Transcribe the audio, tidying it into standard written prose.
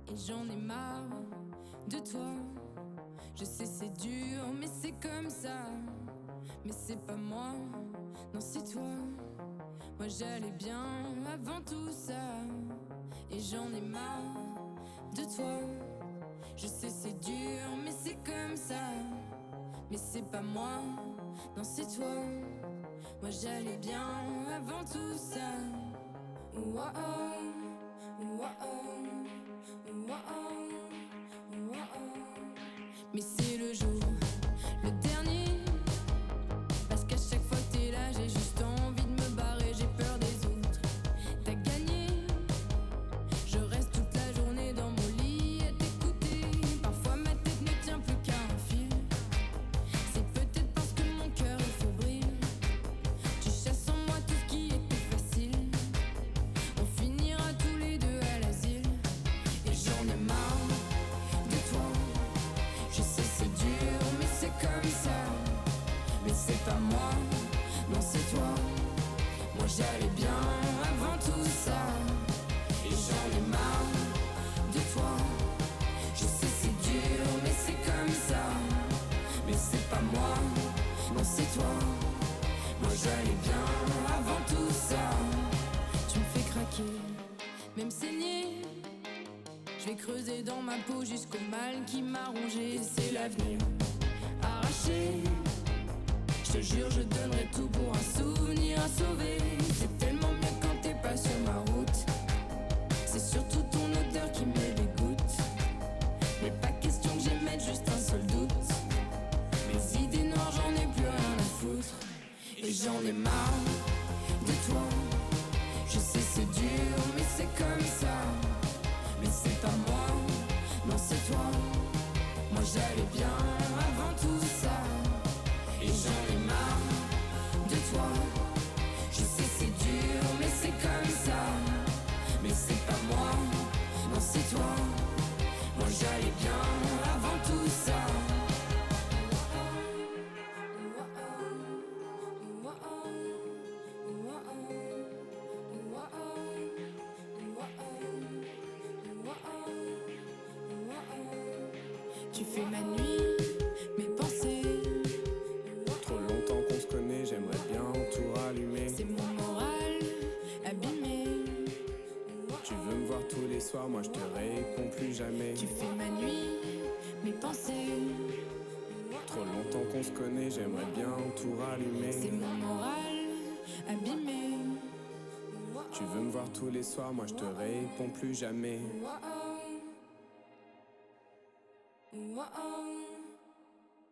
Et j'en ai marre de toi. Je sais c'est dur mais c'est comme ça. Mais c'est pas moi, non c'est toi. Moi j'allais bien avant tout ça. Et j'en ai marre de toi. Je sais c'est dur mais c'est comme ça. Mais c'est pas moi, non c'est toi. Moi j'allais bien avant tout ça. Wow, wow, wow, wow. Mais c'est le jour, le dernier. Parce qu'à chaque fois que t'es là, j'ai juste envie de me barrer. J'ai peur des autres. T'as gagné. Je reste toute la journée dans mon lit à t'écouter. Parfois ma tête ne tient plus qu'à un fil. C'est peut-être parce que mon cœur est fébrile. Tu chasses en moi tout ce qui était facile. On finira tous les deux à l'asile. Et j'en ai marre de toi. Je sais c'est dur mais c'est comme ça. Mais c'est pas moi, non c'est toi. Moi j'allais bien avant tout ça. Et j'en ai marre de toi. Je sais c'est dur mais c'est comme ça. Mais c'est pas moi, non c'est toi. Moi j'allais bien avant tout ça. Tu me fais craquer, même saigner. Je vais creuser dans ma peau jusqu'au mal qui m'a rongé. C'est l'avenir arraché. Je te jure je donnerai tout pour un souvenir à sauver. C'est tellement mieux quand t'es pas sur ma route. C'est surtout ton odeur qui me dégoûte. Mais pas question que j'émette juste un seul doute. Mes idées noires j'en ai plus rien à foutre. Et j'en ai marre de toi. Je sais c'est dur mais c'est comme ça. Mais c'est pas moi, non c'est toi. Moi j'allais bien avant tout ça. Et j'en ai marre de toi. Je sais c'est dur mais c'est comme ça. Mais c'est pas moi, non c'est toi. Moi j'allais bien avant tout ça. Tu fais ma nuit, mes pensées. Trop longtemps qu'on se connaît, j'aimerais bien tout rallumer. C'est mon moral abîmé. Tu veux me voir tous les soirs, moi je te réponds plus jamais. Tu fais ma nuit, mes pensées. Trop longtemps qu'on se connaît, j'aimerais bien tout rallumer. C'est mon moral abîmé. Tu veux me voir tous les soirs, moi je te réponds plus jamais. Wow, wow.